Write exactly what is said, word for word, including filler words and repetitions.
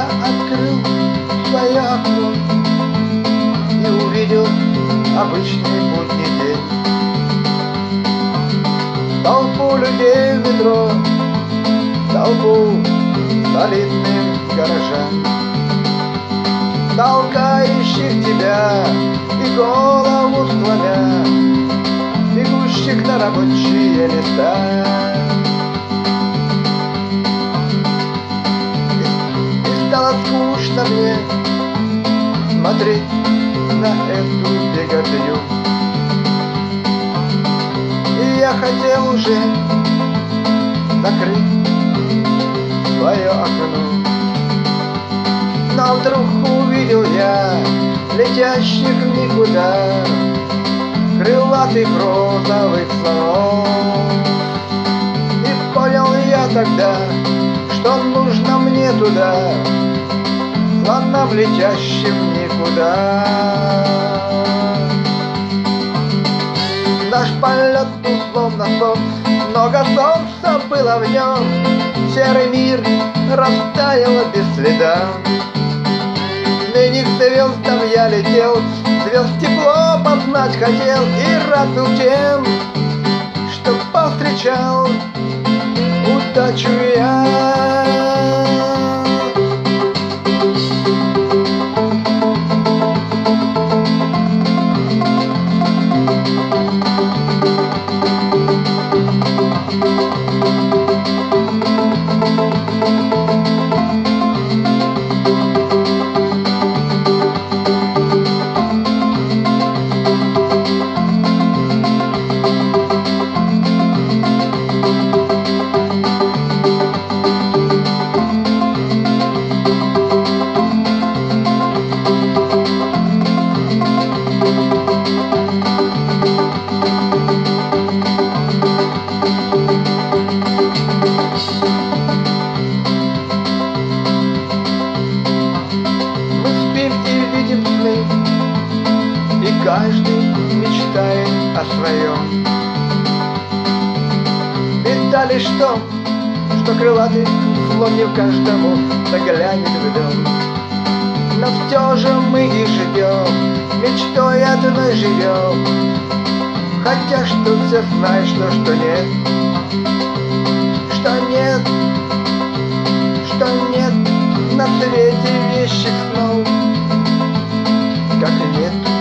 Я открыл свое окно и увидел обычный будний день. Толпу людей в метро, толпу солидных горожан, толкающих тебя и голову склоня, бегущих на рабочие места. И стало скучно мне смотреть на эту беготню, и я хотел уже закрыть свое окно. Но вдруг увидел я летящих в никуда крылатых розовых слонов. И понял я тогда, что нужно мне туда, слонам летящим никуда. Наш полет был словно сон, много солнца было в нем, серый мир растаял без следа. Ныне к звездам я летел, звезд тепло познать хотел, и рад был тем, что повстречал удачу я. И каждый мечтает о своем. Беда лишь в том, что крылатый слон не в каждому заглянет в дом. Но все же мы и живем, мечтой одной живем, хотя что все знают, что, что нет, что нет, что нет на свете вещих снов, как нет